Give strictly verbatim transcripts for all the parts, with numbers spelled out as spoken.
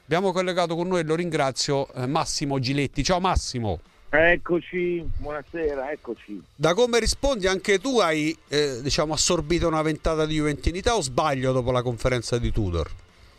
Abbiamo collegato con noi, lo ringrazio, eh, Massimo Giletti. Ciao Massimo. Eccoci, buonasera, eccoci. Da come rispondi anche tu hai eh, diciamo assorbito una ventata di juventinità o sbaglio dopo la conferenza di Tudor?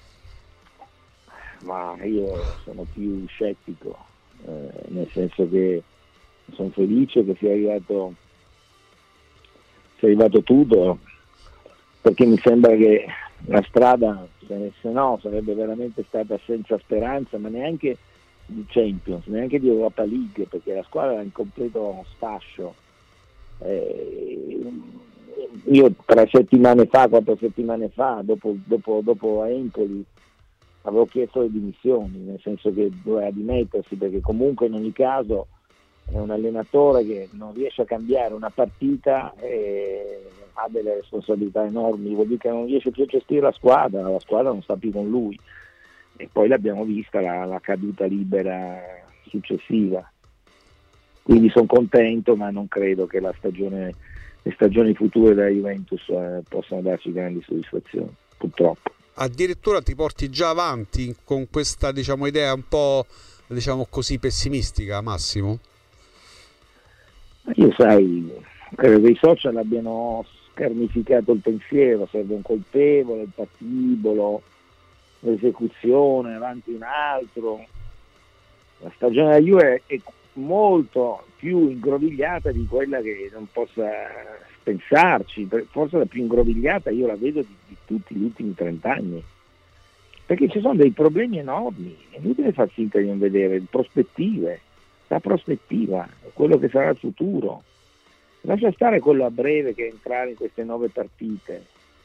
Ma io sono più scettico, eh, nel senso che sono felice che sia arrivato, sia arrivato Tudor, perché mi sembra che la strada, se no, sarebbe veramente stata senza speranza, ma neanche di Champions, neanche di Europa League, perché la squadra era in completo sfascio. Eh, io tre settimane fa, quattro settimane fa, dopo, dopo, dopo a Empoli, avevo chiesto le dimissioni, nel senso che doveva dimettersi, perché comunque in ogni caso è un allenatore che non riesce a cambiare una partita e ha delle responsabilità enormi, vuol dire che non riesce più a gestire la squadra, la squadra non sta più con lui. E poi l'abbiamo vista la, la caduta libera successiva. Quindi sono contento, ma non credo che la stagione, le stagioni future della Juventus eh, possano darci grandi soddisfazioni, purtroppo. Addirittura ti porti già avanti con questa, diciamo, idea un po', diciamo così, pessimistica, Massimo? Io sai, credo che i social abbiano scarnificato il pensiero, serve un colpevole, il patibolo, l'esecuzione, avanti un altro. La stagione della Juve è molto più ingrovigliata di quella che non possa pensarci, forse la più ingrovigliata io la vedo di, di tutti gli ultimi trent'anni, perché ci sono dei problemi enormi, è inutile far finta di non vedere, prospettive, la prospettiva, quello che sarà il futuro. Lascia stare quello a breve che è entrare in queste nove partite.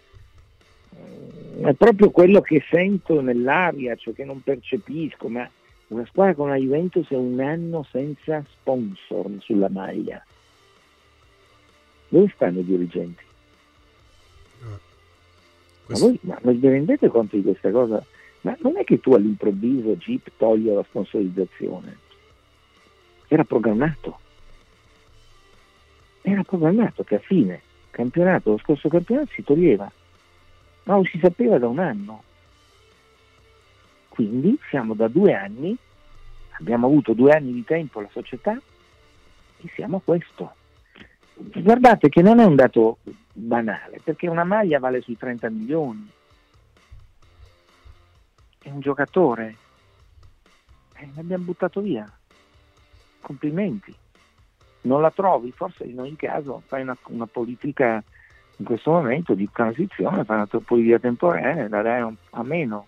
È proprio quello che sento nell'aria, cioè che non percepisco, ma una squadra come la Juventus è un anno senza sponsor sulla maglia. Dove stanno i dirigenti? Ma voi, ma vi rendete conto di questa cosa? Ma non è che tu all'improvviso Jeep toglie la sponsorizzazione, era programmato era programmato che a fine campionato, lo scorso campionato si toglieva, ma lo si sapeva da un anno. Quindi siamo da due anni, abbiamo avuto due anni di tempo la società e siamo a questo. Guardate che non è un dato banale, perché una maglia vale sui trenta milioni, è un giocatore, e l'abbiamo buttato via. Complimenti. Non la trovi? Forse in ogni caso fai una, una politica in questo momento di transizione, fai una politica temporanea, la dai a meno,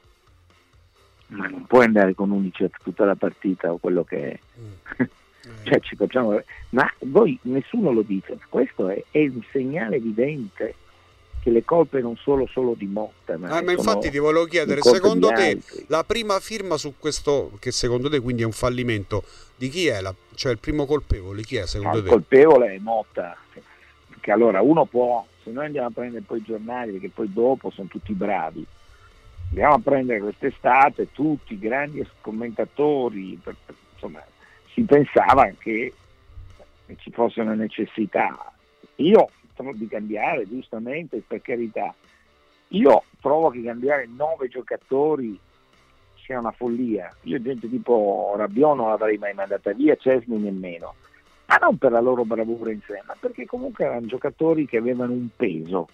ma non puoi andare con Unicef tutta la partita o quello che è. Mm. Cioè ci facciamo, ma voi nessuno lo dice, ma questo è, è un segnale evidente che le colpe non sono solo di Motta, ma, ah, ma infatti ti volevo chiedere, secondo te altri. La prima firma su questo, che secondo te quindi è un fallimento, di chi è la, cioè il primo colpevole, chi è secondo no, te? Il colpevole è Motta, perché allora uno può, se noi andiamo a prendere poi i giornali, perché poi dopo sono tutti bravi, andiamo a prendere quest'estate tutti i grandi commentatori, per, per, insomma si pensava che ci fosse una necessità. Io trovo di cambiare, giustamente, per carità. Io trovo che cambiare nove giocatori sia una follia. Io gente tipo Rabiot non l'avrei mai mandata via, Cesni nemmeno. Ma non per la loro bravura in sé, ma perché comunque erano giocatori che avevano un peso,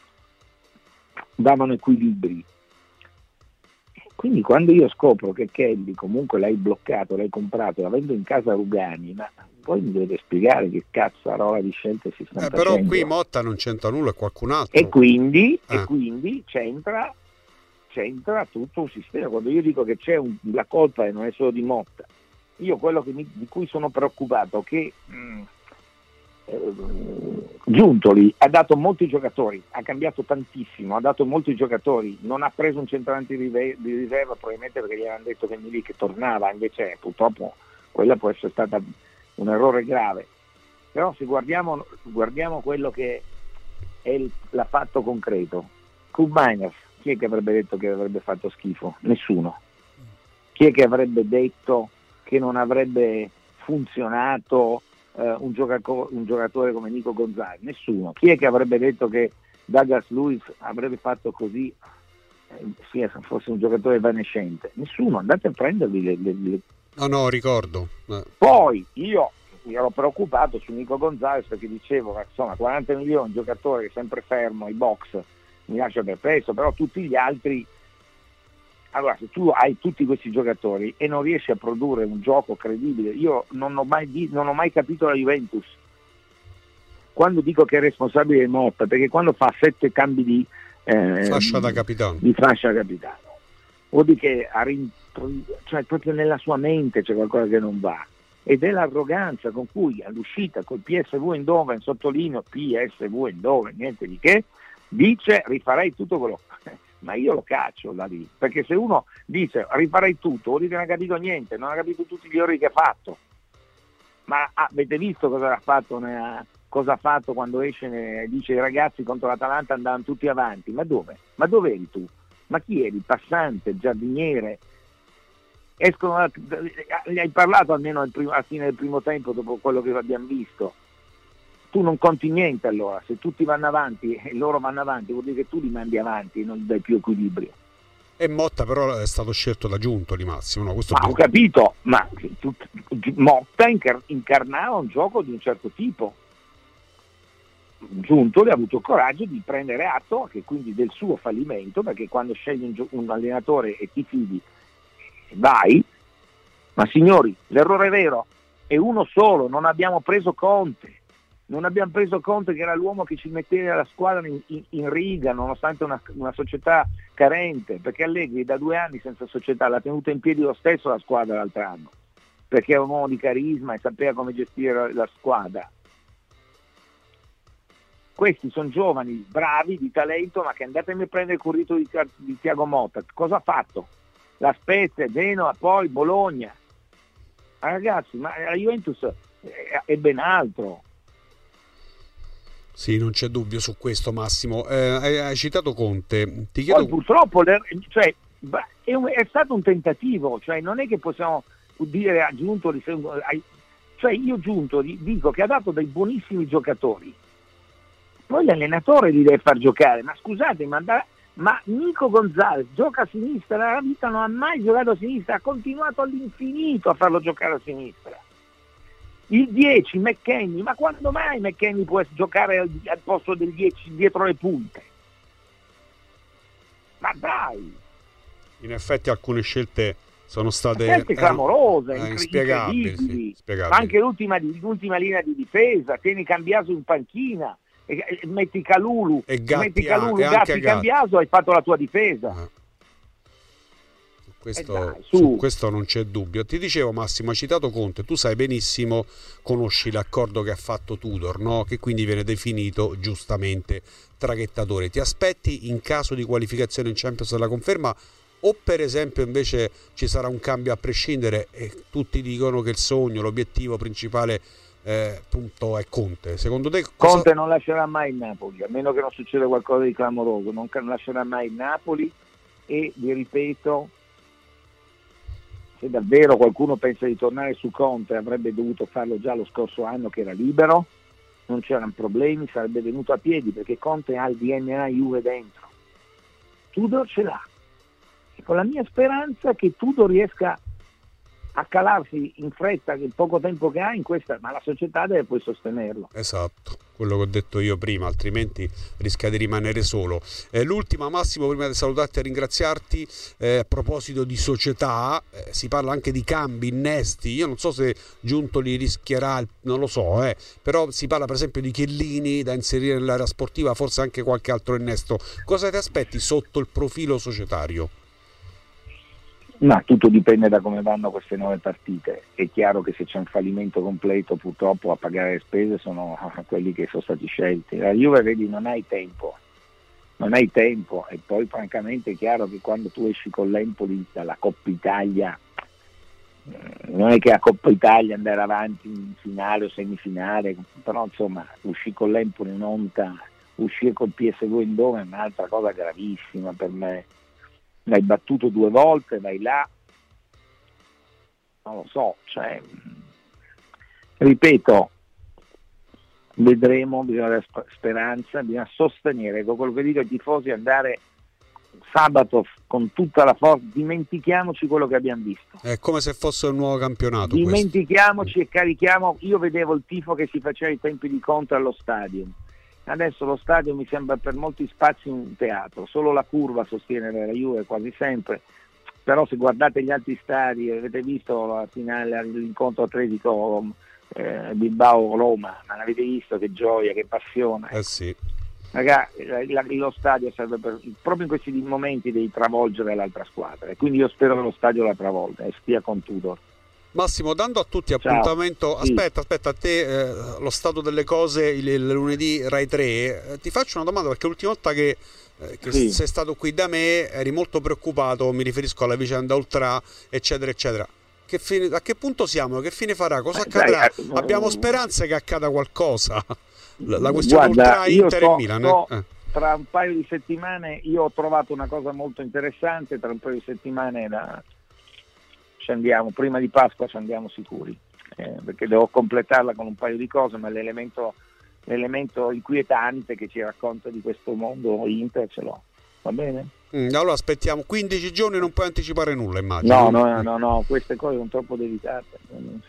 davano equilibri. Quindi quando io scopro che Kelly comunque l'hai bloccato, l'hai comprato, avendo in casa Rugani, ma poi mi dovete spiegare che cazzarola di scelte si stanno eh, però facendo. Qui Motta non c'entra nulla, è qualcun altro. E quindi, eh. e quindi c'entra, c'entra tutto un sistema. Quando io dico che c'è un, la colpa e non è solo di Motta, io quello che mi, di cui sono preoccupato che mh, eh, Giuntoli ha dato molti giocatori, ha cambiato tantissimo, ha dato molti giocatori, non ha preso un centravanti di riserva probabilmente perché gli avevano detto che Milik tornava, invece purtroppo quella può essere stata un errore grave. Però se guardiamo, guardiamo quello che è il, l'ha fatto concreto, Koopmeiners, chi è che avrebbe detto che avrebbe fatto schifo? Nessuno. Chi è che avrebbe detto che non avrebbe funzionato Uh, un, giocaco- un giocatore come Nico Gonzalez? Nessuno. Chi è che avrebbe detto che Douglas Luiz avrebbe fatto così? sia fosse un giocatore evanescente. Nessuno, andate a prendervi le, le, le... No, no, ricordo. Eh. Poi io mi ero preoccupato su Nico Gonzalez perché dicevo, ma insomma, quaranta milioni, un giocatore sempre fermo, ai box, mi lascia perplesso, però tutti gli altri, allora se tu hai tutti questi giocatori e non riesci a produrre un gioco credibile, io non ho mai, non ho mai capito la Juventus. Quando dico che è responsabile Motta, perché quando fa sette cambi di eh, fascia da capitano, di fascia da capitano, vuol dire che ha rin- cioè proprio nella sua mente c'è qualcosa che non va, ed è l'arroganza con cui all'uscita col P S V Eindhoven, sottolineo P S V Eindhoven, niente di che, dice rifarei tutto quello, ma io lo caccio da lì, perché se uno dice rifarei tutto vuol dire che non ha capito niente, non ha capito tutti gli errori che ha fatto. Ma avete visto cosa ha fatto, cosa ha fatto quando esce e dice i ragazzi contro l'Atalanta andavano tutti avanti? Ma dove? Ma dove eri tu? Ma chi eri? Il passante, il giardiniere? Escono, gli hai parlato almeno al primo, a fine del primo tempo dopo quello che abbiamo visto? Tu non conti niente allora, se tutti vanno avanti e loro vanno avanti vuol dire che tu li mandi avanti e non gli dai più equilibrio. E Motta però è stato scelto da Giuntoli, Massimo, no? Questo ma ho capito, ma tu, Motta incar- incarnava un gioco di un certo tipo. Giuntoli ha avuto il coraggio di prendere atto che quindi del suo fallimento, perché quando scegli un, gio- un allenatore e ti fidi vai, ma signori, l'errore vero è uno solo, non abbiamo preso Conte. Non abbiamo preso Conte che era l'uomo che ci metteva la squadra in, in, in riga nonostante una, una società carente, perché Allegri da due anni senza società l'ha tenuta in piedi lo stesso la squadra l'altro anno, perché era un uomo di carisma e sapeva come gestire la squadra. Questi sono giovani, bravi, di talento, ma che andatemi a prendere il curriculum di, di Thiago Motta. Cosa ha fatto? La Spezia, Genoa, poi Bologna. Ma ragazzi, ma la Juventus è, è ben altro. Sì, non c'è dubbio su questo, Massimo. Eh, hai, hai citato Conte. Ti chiedo... Poi purtroppo cioè, è, un, è stato un tentativo, cioè non è che possiamo dire a Giuntoli, cioè io Giuntoli dico che ha dato dei buonissimi giocatori, poi l'allenatore li deve far giocare, ma scusate, ma, da, ma Nico Gonzalez gioca a sinistra, la vita non ha mai giocato a sinistra, ha continuato all'infinito a farlo giocare a sinistra. Il dieci, McKennie, ma quando mai McKennie può giocare al, al posto del dieci dietro le punte? Ma dai! In effetti alcune scelte sono state scelte clamorose, eh, inspiegabili, sì, ma anche l'ultima, l'ultima linea di difesa, tieni Cambiaso in panchina, e, e, metti Calulu, e Gatti, metti Calulu, e Gatti, Gatti. Cambiaso, hai fatto la tua difesa. Ah. Questo, eh dai, su questo non c'è dubbio. Ti dicevo, Massimo, hai citato Conte, tu sai benissimo, conosci l'accordo che ha fatto Tudor, no? Che quindi viene definito giustamente traghettatore. Ti aspetti in caso di qualificazione in Champions la conferma, o per esempio invece ci sarà un cambio a prescindere e tutti dicono che il sogno, l'obiettivo principale eh, appunto è Conte? Secondo te cosa... Conte non lascerà mai il Napoli, a meno che non succeda qualcosa di clamoroso, non lascerà mai il Napoli. E vi ripeto, se davvero qualcuno pensa di tornare su Conte, avrebbe dovuto farlo già lo scorso anno che era libero, non c'erano problemi, sarebbe venuto a piedi, perché Conte ha il D N A Juve dentro. Tudor ce l'ha. E con la mia speranza che Tudor riesca a calarsi in fretta il poco tempo che ha in questa, ma la società deve poi sostenerlo. Esatto, quello che ho detto io prima, altrimenti rischia di rimanere solo. Eh, l'ultima, Massimo, prima di salutarti e ringraziarti, eh, a proposito di società, eh, si parla anche di cambi, innesti. Io non so se Giuntoli rischierà, non lo so, eh, però si parla per esempio di Chiellini da inserire nell'area sportiva, forse anche qualche altro innesto. Cosa ti aspetti sotto il profilo societario? Ma tutto dipende da come vanno queste nuove partite. È chiaro che se c'è un fallimento completo, purtroppo a pagare le spese sono quelli che sono stati scelti. La Juve, vedi, non hai tempo, non hai tempo e poi francamente è chiaro che quando tu esci con l'Empoli dalla Coppa Italia, non è che a Coppa Italia andare avanti in finale o semifinale, però insomma uscire con l'Empoli un'onta, uscire col P S V Eindhoven è un'altra cosa gravissima per me. L'hai battuto due volte, vai là, non lo so, cioè, ripeto, vedremo, bisogna avere speranza, bisogna sostenere, con quello che dico ai tifosi, andare sabato con tutta la forza, dimentichiamoci quello che abbiamo visto. È come se fosse un nuovo campionato. Dimentichiamoci questo. E carichiamo. Io vedevo il tifo che si faceva ai tempi di Conte allo stadio. Adesso lo stadio mi sembra per molti spazi un teatro, solo la curva sostiene la Juve quasi sempre, però se guardate gli altri stadi, avete visto la finale, l'incontro atletico eh, Bilbao-Roma, ma l'avete visto che gioia, che passione. Eh sì. Ragazzi, lo stadio serve per, proprio in questi momenti devi travolgere l'altra squadra, e quindi io spero che lo stadio la travolga e stia con Tudor. Massimo, dando a tutti Ciao. appuntamento, Sì. aspetta, aspetta, a te eh, lo stato delle cose il, il lunedì Rai tre, eh, ti faccio una domanda perché l'ultima volta che, eh, che Sì. sei stato qui da me eri molto preoccupato, mi riferisco alla vicenda Ultra, eccetera, eccetera. Che fine, a che punto siamo? Che fine farà? Cosa Eh, accadrà? dai, eh, Abbiamo speranze che accada qualcosa. La, la questione Guarda, Ultra, io Inter so, e Milan. so, Eh. Tra un paio di settimane io ho trovato una cosa molto interessante, tra un paio di settimane la... ci andiamo, prima di Pasqua ci andiamo sicuri, eh, perché devo completarla con un paio di cose, ma l'elemento, l'elemento inquietante che ci racconta di questo mondo Inter ce l'ho, va bene? Mm, allora aspettiamo quindici giorni, non puoi anticipare nulla, immagino. No, no, no, no, queste cose sono troppo delicate.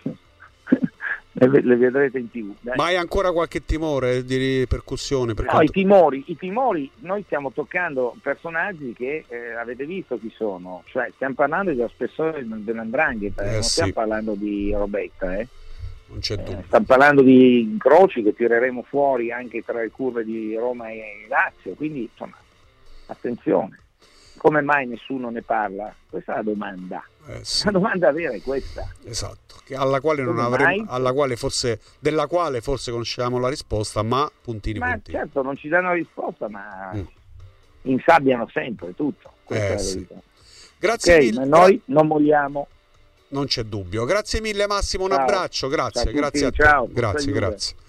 Le, le vedrete in tv. Dai. Ma hai ancora qualche timore di ripercussione? Per No, quanto... i timori, i timori, noi stiamo toccando personaggi che eh, avete visto chi sono, cioè stiamo parlando dello spessore dell'Andrangheta, eh, Eh, non sì. stiamo parlando di Robetta, eh. Non c'è dubbio. Eh, stiamo parlando di incroci che tireremo fuori anche tra le curve di Roma e Lazio, quindi insomma, attenzione. Come mai nessuno ne parla? Questa è la domanda. Eh, sì. La domanda vera è questa. Esatto, che alla quale non Come avremo, mai? alla quale forse, della quale forse conosciamo la risposta, ma puntini Ma puntini. certo, non ci danno risposta, ma Mm. insabbiano sempre tutto. Questa Eh, è la sì. verità. Grazie Ok, mille. ma noi non molliamo. Non c'è dubbio. Grazie mille Massimo, un Ciao. abbraccio, grazie, Ciao a tutti, grazie a te. ciao. Grazie, Forza Juve. grazie.